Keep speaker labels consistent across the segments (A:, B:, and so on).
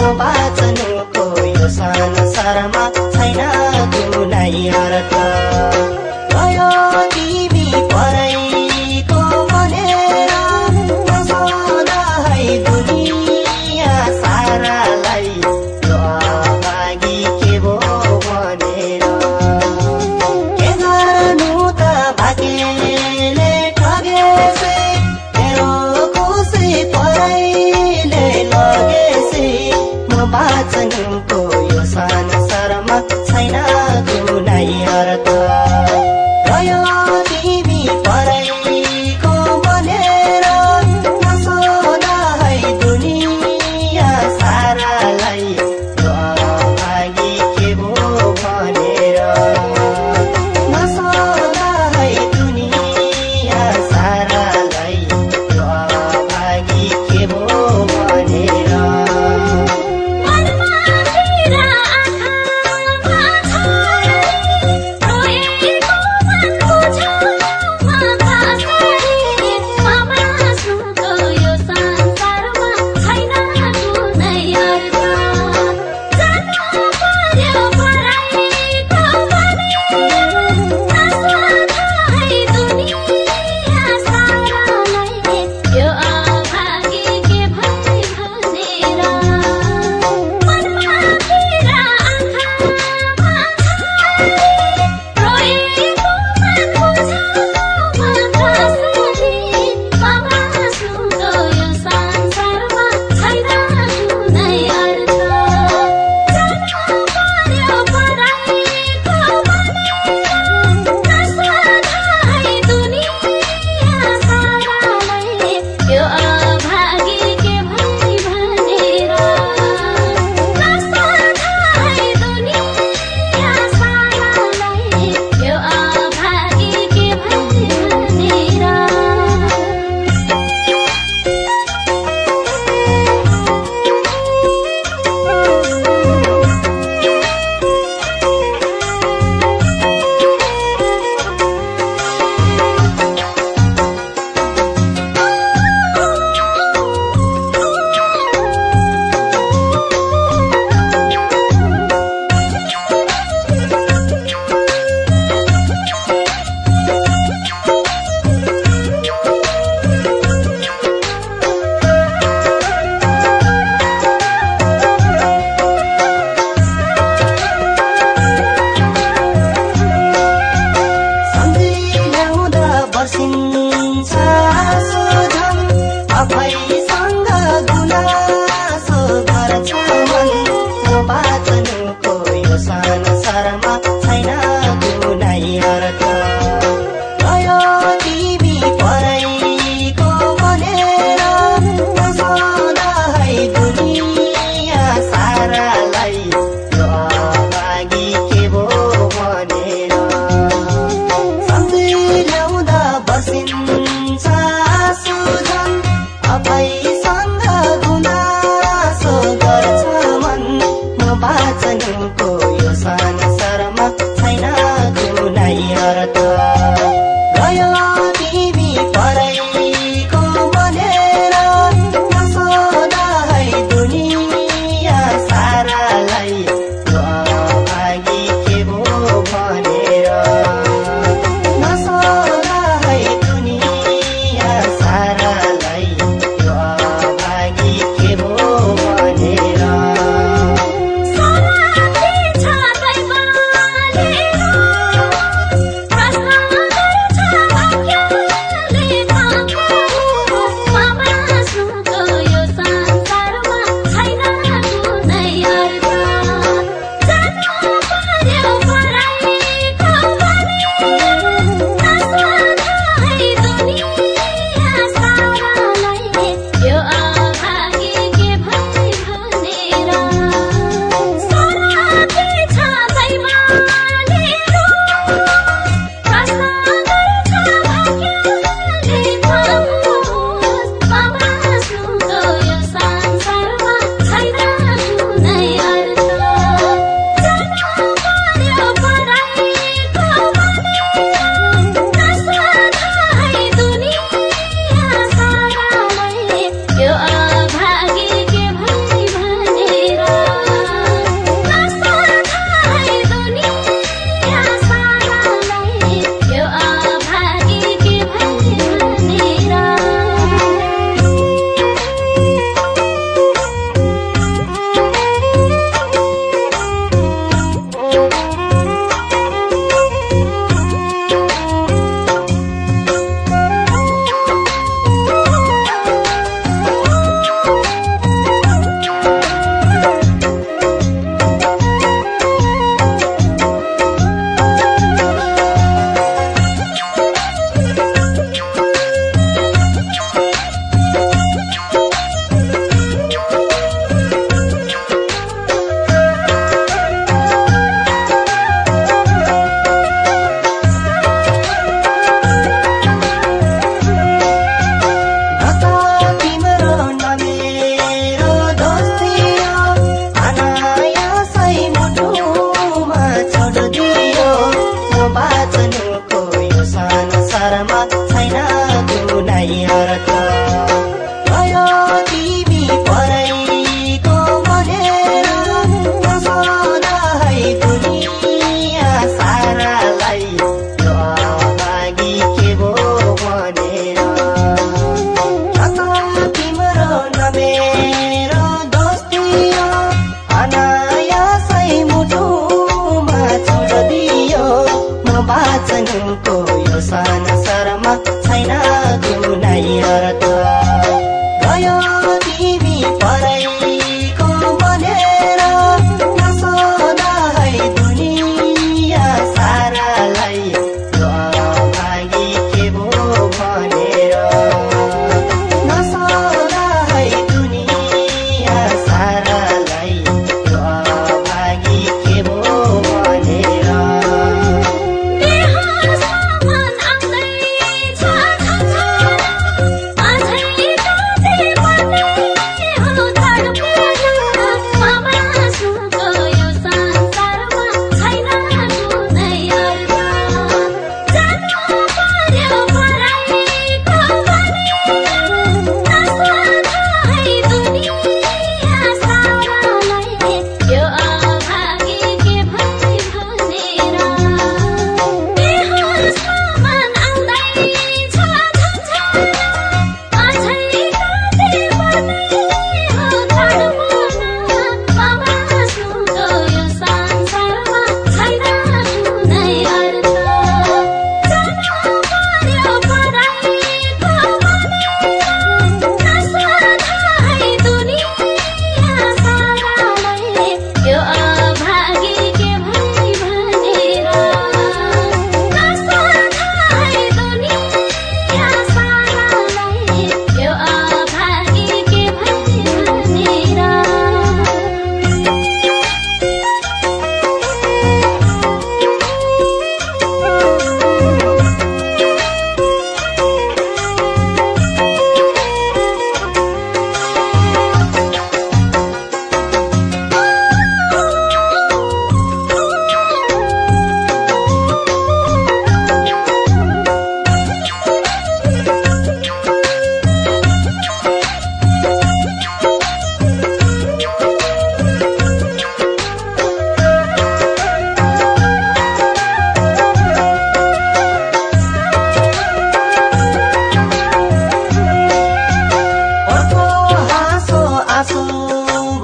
A: बाँच्नुको यो संसारमा छैन कुनै अर्थ। गयो तिमी परैको भनेर नसोधा है दुनिया सारालाई, यो अभागी के भो भनेर। के गर्नु त भाग्यले ठगेছে, मेरो खुसी परैले लगेছে। म बाँच्नुको यो संसारमा छैन कुनै अर्थ। गयो तिमी परैको भनेर नसोधा है दुनिया सारालाई, यो अभागी के भो भनेर। नसोधा है दुनिया सारालाई, यो अभागी के भो भनेर।
B: मनमा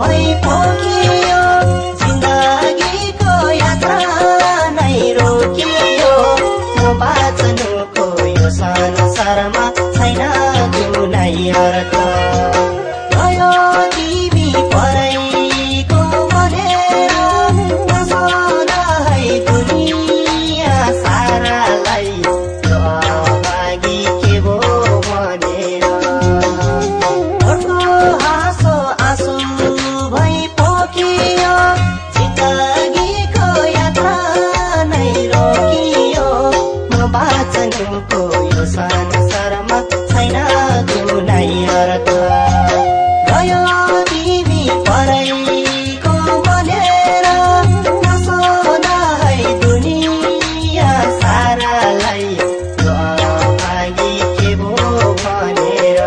A: भई पोखियो जिन्दगीको यात्रा नै रोकियो म बाँच्नुको यो संसारमा छैन कुनै अर्थ गयो तिमी परैको भनेर नसोधा है दुनिया सारालाई यो अभागी के भो भनेर घरको हाँसो आँसु भई पोखियो जिन्दगीको यात्रा नै रोकियो म बाँच्नुको यो संसारमा छैन कुनै अर्थ गयो तिमी परैको भनेर नसोधा है दुनिया सारालाई यो अभागी के भो भनेर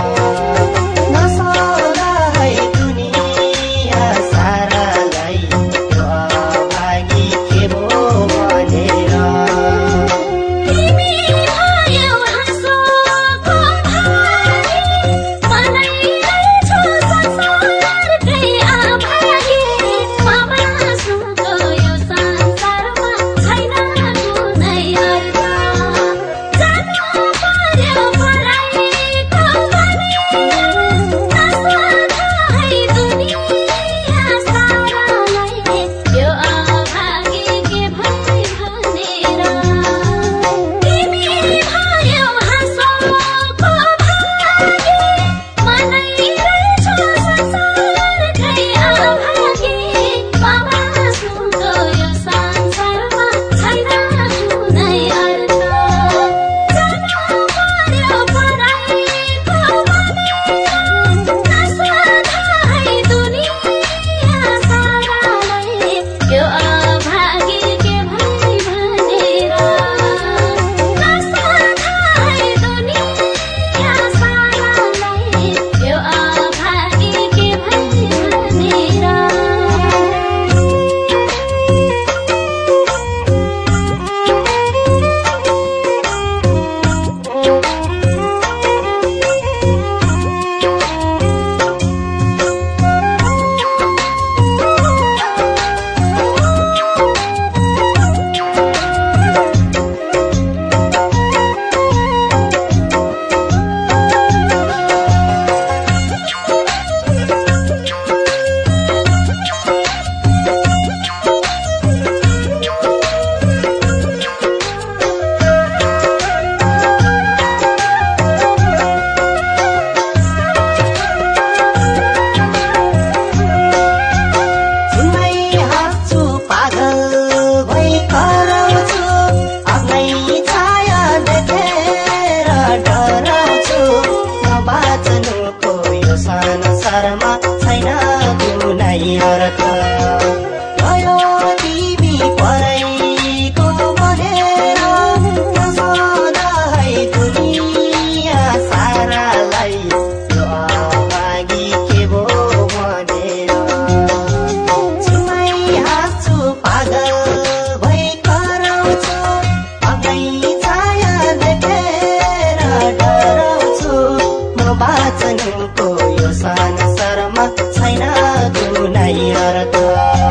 A: नसोधा है दुनिया सारालाई यो अभागी के भो भनेर संसारमा छैन कुनै अर्थ गयो तिमी परैको भनेर नसोधा है दुनिया सारालाई यो अभागी के भो भनेर छिमै हाँस्छु पागल भई कराउँछु अग्लै छाया देखेर डराउँछु म बाँच्नुको यो संसारमा छैन कुनै अर्थ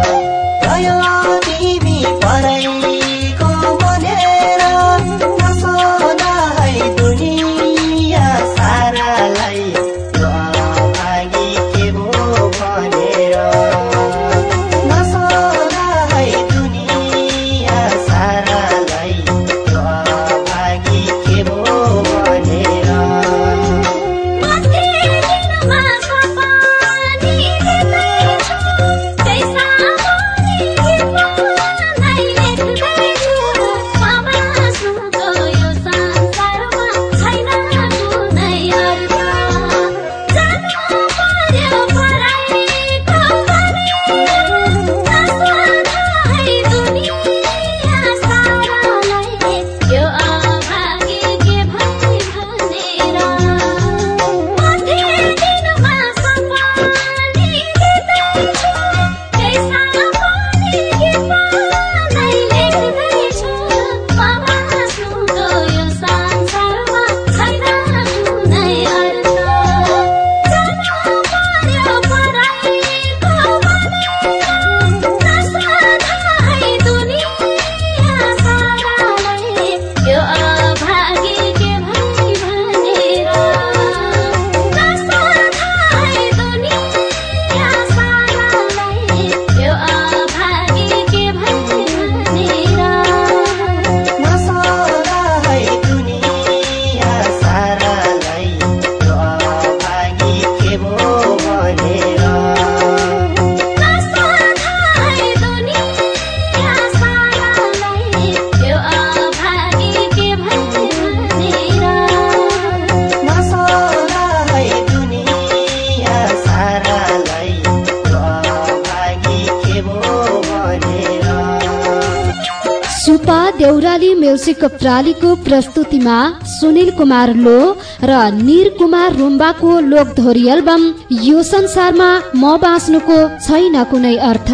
B: देउराली म्युजिक प्रालीको प्रस्तुतिमा सुनिल कुमार लो र निर कुमार रुम्बाको लोकधोरी एल्बम यो संसारमा म बाँच्नुको छैन कुनै अर्थ।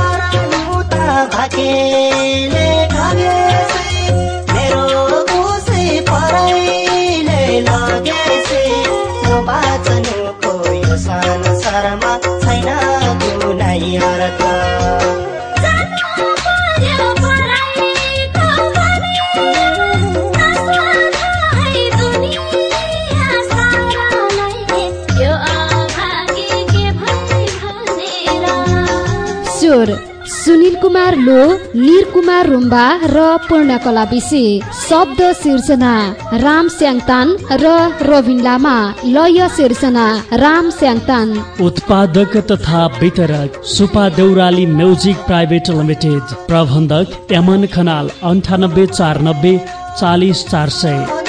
B: सुनिल कुमार लो, निर कुमार रुम्बा र पूर्णकला विषी। शब्द सिर्जना राम स्याङतान र रोबिन लामा। लय सिर्जना राम स्याङतान।
C: उत्पादक तथा वितरक Supa Deurali music private limited. प्रबन्धक यमन खनाल 98 490 40 400।